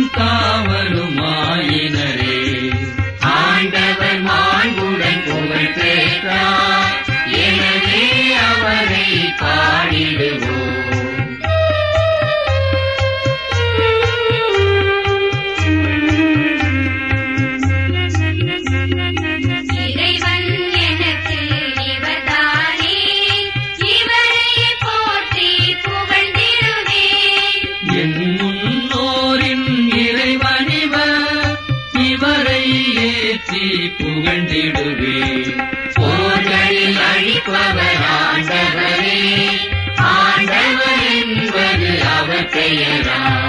காவலுமாயினரே. ஆண்டவர் மாண்புடன் புகழ் பெற்றார், எனவே அவரை பாடிடுவோம். புகழ்ந்திடுவே. போர்களில் அழிப்பவர் ஆண்டவரே, ஆண்டவர் என்பது அவர் பெயரா.